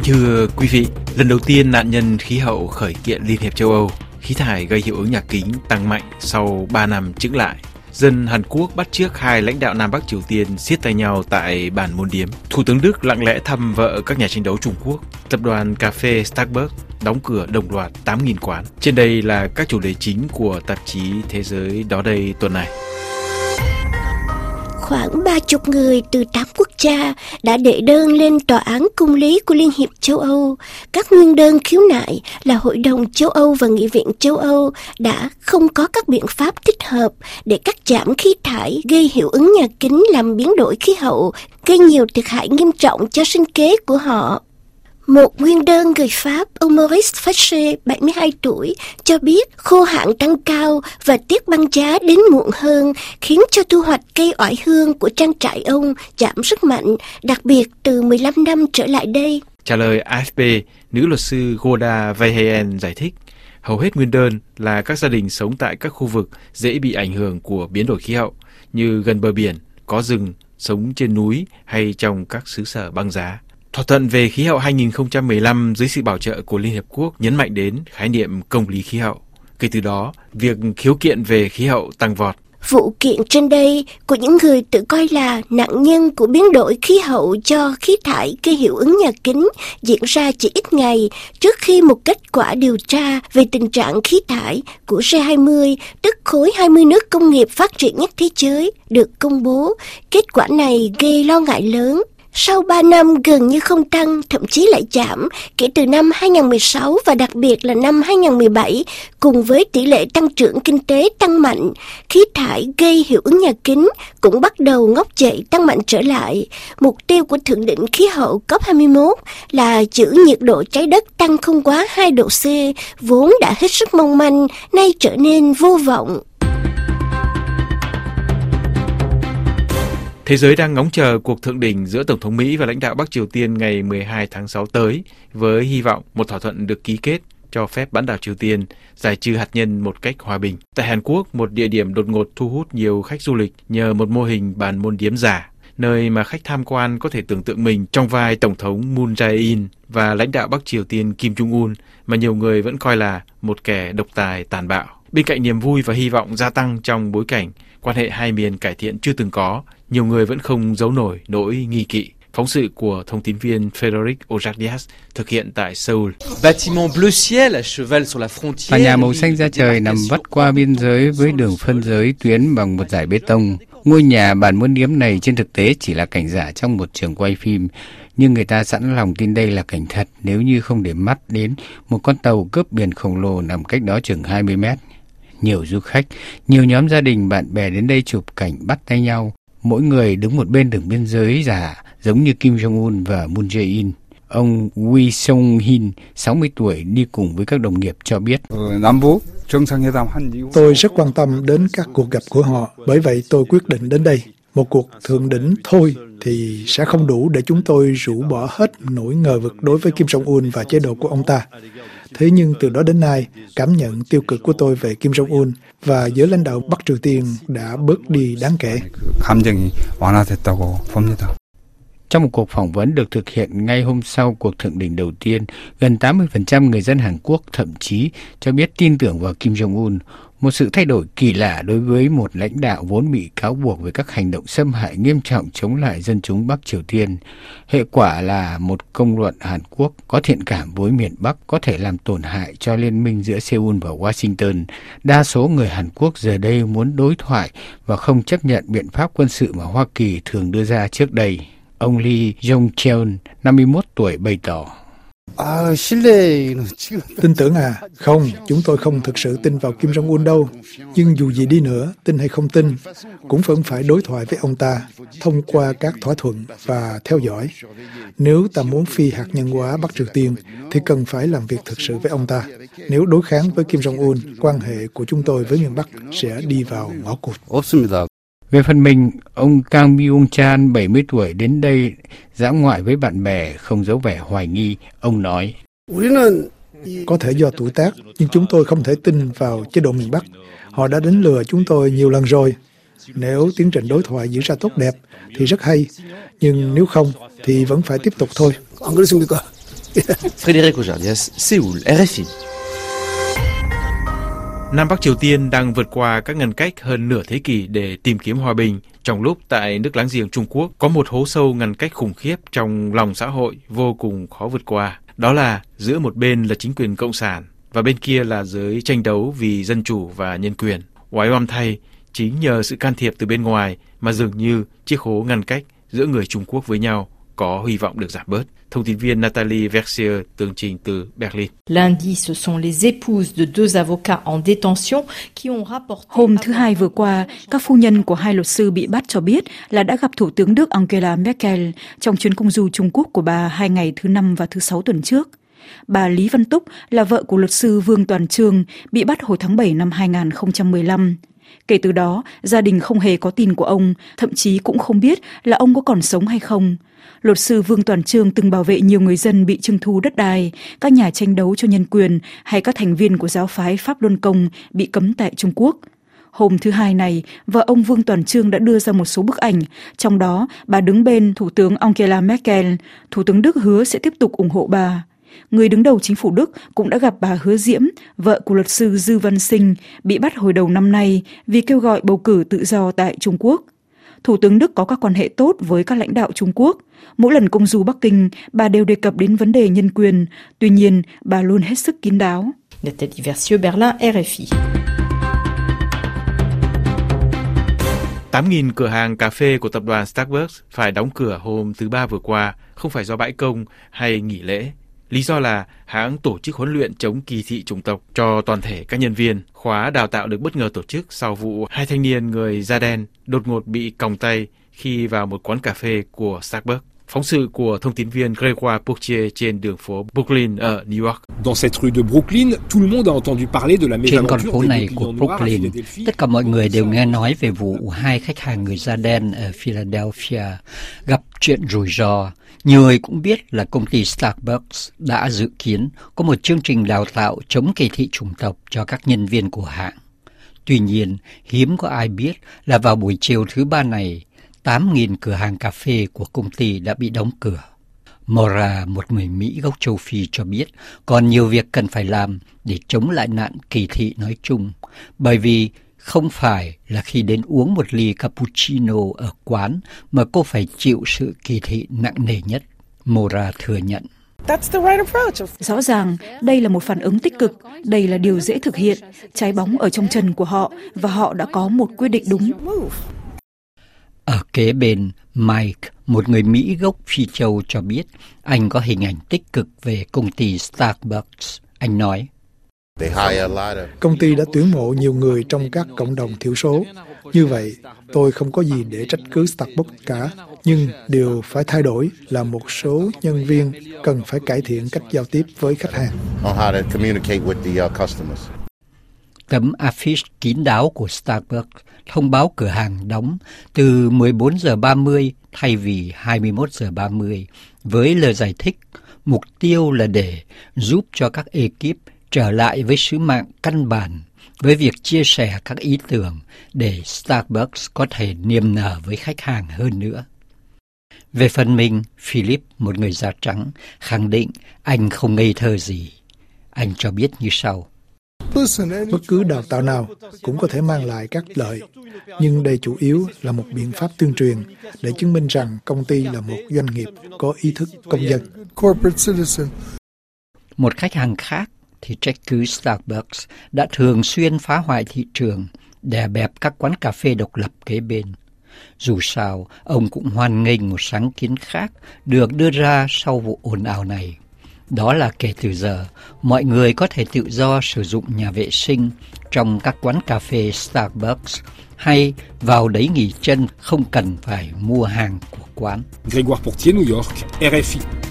Thưa quý vị, lần đầu tiên nạn nhân khí hậu khởi kiện Liên hiệp châu Âu, khí thải gây hiệu ứng nhà kính tăng mạnh sau 3 năm chững lại. Dân Hàn Quốc bắt chước hai lãnh đạo Nam Bắc Triều Tiên siết tay nhau tại bàn môn điếm. Thủ tướng Đức lặng lẽ thăm vợ các nhà tranh đấu Trung Quốc. Tập đoàn cà phê Starbucks đóng cửa đồng loạt 8.000 quán. Trên đây là các chủ đề chính của tạp chí Thế giới đó đây tuần này. Khoảng 30 người từ 8 quốc gia đã đệ đơn lên Tòa án Công lý của Liên hiệp châu Âu. Các nguyên đơn khiếu nại là Hội đồng châu Âu và Nghị viện châu Âu đã không có các biện pháp thích hợp để cắt giảm khí thải gây hiệu ứng nhà kính làm biến đổi khí hậu, gây nhiều thiệt hại nghiêm trọng cho sinh kế của họ. Một nguyên đơn người Pháp, ông Maurice Fache, 72 tuổi, cho biết khô hạn tăng cao và tiết băng giá đến muộn hơn khiến cho thu hoạch cây oải hương của trang trại ông giảm rất mạnh, đặc biệt từ 15 năm trở lại đây. Trả lời AFP, nữ luật sư Goda Veheyen giải thích, hầu hết nguyên đơn là các gia đình sống tại các khu vực dễ bị ảnh hưởng của biến đổi khí hậu, như gần bờ biển, có rừng, sống trên núi hay trong các xứ sở băng giá. Thỏa thuận về khí hậu 2015 dưới sự bảo trợ của Liên Hiệp Quốc nhấn mạnh đến khái niệm công lý khí hậu. Kể từ đó, việc khiếu kiện về khí hậu tăng vọt. Vụ kiện trên đây của những người tự coi là nạn nhân của biến đổi khí hậu do khí thải gây hiệu ứng nhà kính diễn ra chỉ ít ngày trước khi một kết quả điều tra về tình trạng khí thải của G20, tức khối 20 nước công nghiệp phát triển nhất thế giới, được công bố. Kết quả này gây lo ngại lớn. Sau 3 năm gần như không tăng, thậm chí lại giảm kể từ năm 2016 và đặc biệt là năm 2017, cùng với tỷ lệ tăng trưởng kinh tế tăng mạnh, khí thải gây hiệu ứng nhà kính cũng bắt đầu ngóc dậy tăng mạnh trở lại. Mục tiêu của Thượng đỉnh khí hậu COP21 là giữ nhiệt độ trái đất tăng không quá 2 độ C, vốn đã hết sức mong manh, nay trở nên vô vọng. Thế giới đang ngóng chờ cuộc thượng đỉnh giữa Tổng thống Mỹ và lãnh đạo Bắc Triều Tiên ngày 12 tháng 6 tới, với hy vọng một thỏa thuận được ký kết cho phép bán đảo Triều Tiên giải trừ hạt nhân một cách hòa bình. Tại Hàn Quốc, một địa điểm đột ngột thu hút nhiều khách du lịch nhờ một mô hình bàn môn điếm giả, nơi mà khách tham quan có thể tưởng tượng mình trong vai Tổng thống Moon Jae-in và lãnh đạo Bắc Triều Tiên Kim Jong-un, mà nhiều người vẫn coi là một kẻ độc tài tàn bạo. Bên cạnh niềm vui và hy vọng gia tăng trong bối cảnh quan hệ hai miền cải thiện chưa từng có, nhiều người vẫn không giấu nổi nỗi nghi kỵ. Phóng sự của thông tin viên Frédéric Ojadias thực hiện tại Seoul. Tòa nhà màu xanh da trời nằm vắt qua biên giới với đường phân giới tuyến bằng một dải bê tông. Ngôi nhà bàn môn điếm này trên thực tế chỉ là cảnh giả trong một trường quay phim, nhưng người ta sẵn lòng tin đây là cảnh thật nếu như không để mắt đến một con tàu cướp biển khổng lồ nằm cách đó chừng 20 mét. Nhiều du khách, nhiều nhóm gia đình bạn bè đến đây chụp cảnh bắt tay nhau, mỗi người đứng một bên đường biên giới giả giống như Kim Jong-un và Moon Jae-in. Ông Wee Sung-hin, 60 tuổi, đi cùng với các đồng nghiệp cho biết. Tôi rất quan tâm đến các cuộc gặp của họ, bởi vậy tôi quyết định đến đây. Một cuộc thượng đỉnh thôi thì sẽ không đủ để chúng tôi rũ bỏ hết nỗi ngờ vực đối với Kim Jong-un và chế độ của ông ta. Thế nhưng từ đó đến nay, cảm nhận tiêu cực của tôi về Kim Jong-un và giới lãnh đạo Bắc Triều Tiên đã bớt đi đáng kể. Trong một cuộc phỏng vấn được thực hiện ngay hôm sau cuộc thượng đỉnh đầu tiên, gần 80% người dân Hàn Quốc thậm chí cho biết tin tưởng vào Kim Jong-un, một sự thay đổi kỳ lạ đối với một lãnh đạo vốn bị cáo buộc về các hành động xâm hại nghiêm trọng chống lại dân chúng Bắc Triều Tiên. Hệ quả là một công luận Hàn Quốc có thiện cảm với miền Bắc có thể làm tổn hại cho liên minh giữa Seoul và Washington. Đa số người Hàn Quốc giờ đây muốn đối thoại và không chấp nhận biện pháp quân sự mà Hoa Kỳ thường đưa ra trước đây. Ông Lee Jong-cheon, 51 tuổi, bày tỏ. Tin tưởng à? Không, chúng tôi không thực sự tin vào Kim Jong-un đâu. Nhưng dù gì đi nữa, tin hay không tin, cũng vẫn phải đối thoại với ông ta, thông qua các thỏa thuận và theo dõi. Nếu ta muốn phi hạt nhân hóa Bắc Triều Tiên, thì cần phải làm việc thực sự với ông ta. Nếu đối kháng với Kim Jong-un, quan hệ của chúng tôi với miền Bắc sẽ đi vào ngõ cụt. Về phần mình, ông Kang Byung-chan, 70 tuổi, đến đây dã ngoại với bạn bè, không giấu vẻ hoài nghi. Ông nói, có thể do tuổi tác, nhưng chúng tôi không thể tin vào chế độ miền Bắc. Họ đã đánh lừa chúng tôi nhiều lần rồi. Nếu tiến trình đối thoại diễn ra tốt đẹp thì rất hay, nhưng nếu không thì vẫn phải tiếp tục thôi. Frédéric Ojardias, Séoul, RFI. Nam Bắc Triều Tiên đang vượt qua các ngăn cách hơn nửa thế kỷ để tìm kiếm hòa bình, trong lúc tại nước láng giềng Trung Quốc có một hố sâu ngăn cách khủng khiếp trong lòng xã hội vô cùng khó vượt qua. Đó là giữa một bên là chính quyền cộng sản và bên kia là giới tranh đấu vì dân chủ và nhân quyền. Oái oăm thay, chính nhờ sự can thiệp từ bên ngoài mà dường như chiếc hố ngăn cách giữa người Trung Quốc với nhau có hy vọng được giảm bớt. Thông tin viên Nathalie Versier tường trình từ Berlin. Hôm thứ Hai vừa qua, các phu nhân của hai luật sư bị bắt cho biết là đã gặp Thủ tướng Đức Angela Merkel trong chuyến công du Trung Quốc của bà 2 ngày thứ Năm và thứ Sáu tuần trước. Bà Lý Văn Túc là vợ của luật sư Vương Toàn Chương bị bắt hồi tháng 7 năm 2015. Kể từ đó, gia đình không hề có tin của ông, thậm chí cũng không biết là ông có còn sống hay không. Luật sư Vương Toàn Chương từng bảo vệ nhiều người dân bị trưng thu đất đai, các nhà tranh đấu cho nhân quyền hay các thành viên của giáo phái Pháp Luân Công bị cấm tại Trung Quốc. Hôm thứ Hai này, vợ ông Vương Toàn Chương đã đưa ra một số bức ảnh, trong đó bà đứng bên Thủ tướng Angela Merkel. Thủ tướng Đức hứa sẽ tiếp tục ủng hộ bà. Người đứng đầu chính phủ Đức cũng đã gặp bà Hứa Diễm, vợ của luật sư Dư Văn Sinh, bị bắt hồi đầu năm nay vì kêu gọi bầu cử tự do tại Trung Quốc. Thủ tướng Đức có các quan hệ tốt với các lãnh đạo Trung Quốc. Mỗi lần công du Bắc Kinh, bà đều đề cập đến vấn đề nhân quyền. Tuy nhiên, bà luôn hết sức kín đáo. Nathalie Versier, Berlin, RFI. 8.000 cửa hàng cà phê của tập đoàn Starbucks phải đóng cửa hôm thứ Ba vừa qua, không phải do bãi công hay nghỉ lễ. Lý do là hãng tổ chức huấn luyện chống kỳ thị chủng tộc cho toàn thể các nhân viên. Khóa đào tạo được bất ngờ tổ chức sau vụ 2 thanh niên người da đen đột ngột bị còng tay khi vào một quán cà phê của Starbucks. Phóng sự của thông tin viên Grégoire Pourtier trên đường phố Brooklyn ở New York. Trên con phố này của Brooklyn, tất cả mọi người đều nghe nói về vụ 2 khách hàng người da đen ở Philadelphia gặp chuyện rủi ro. Nhiều người cũng biết là công ty Starbucks đã dự kiến có một chương trình đào tạo chống kỳ thị chủng tộc cho các nhân viên của hãng. Tuy nhiên, hiếm có ai biết là vào buổi chiều thứ Ba này, 8.000 cửa hàng cà phê của công ty đã bị đóng cửa. Mora, một người Mỹ gốc châu Phi cho biết còn nhiều việc cần phải làm để chống lại nạn kỳ thị nói chung, bởi vì không phải là khi đến uống một ly cappuccino ở quán mà cô phải chịu sự kỳ thị nặng nề nhất. Mora thừa nhận. Rõ ràng, đây là một phản ứng tích cực, đây là điều dễ thực hiện, trái bóng ở trong chân của họ và họ đã có một quyết định đúng. Ở kế bên, Mike, một người Mỹ gốc Phi Châu cho biết anh có hình ảnh tích cực về công ty Starbucks. Anh nói, công ty đã tuyển mộ nhiều người trong các cộng đồng thiểu số. Như vậy, tôi không có gì để trách cứ Starbucks cả. Nhưng điều phải thay đổi là một số nhân viên cần phải cải thiện cách giao tiếp với khách hàng. Tấm affiche kín đáo của Starbucks thông báo cửa hàng đóng từ 14 giờ 30 thay vì 21 giờ 30 với lời giải thích mục tiêu là để giúp cho các ekip trở lại với sứ mạng căn bản với việc chia sẻ các ý tưởng để Starbucks có thể niềm nở với khách hàng hơn nữa. Về phần mình, Philip, một người da trắng, khẳng định anh không ngây thơ gì. Anh cho biết như sau. Bất cứ đào tạo nào cũng có thể mang lại các lợi, nhưng đây chủ yếu là một biện pháp tuyên truyền để chứng minh rằng công ty là một doanh nghiệp có ý thức công dân. Một khách hàng khác thì trách cứ Starbucks đã thường xuyên phá hoại thị trường, đè bẹp các quán cà phê độc lập kế bên. Dù sao, ông cũng hoan nghênh một sáng kiến khác được đưa ra sau vụ ồn ào này. Đó là kể từ giờ, mọi người có thể tự do sử dụng nhà vệ sinh trong các quán cà phê Starbucks hay vào đấy nghỉ chân không cần phải mua hàng của quán. Grégoire Pourtier, New York, RFI.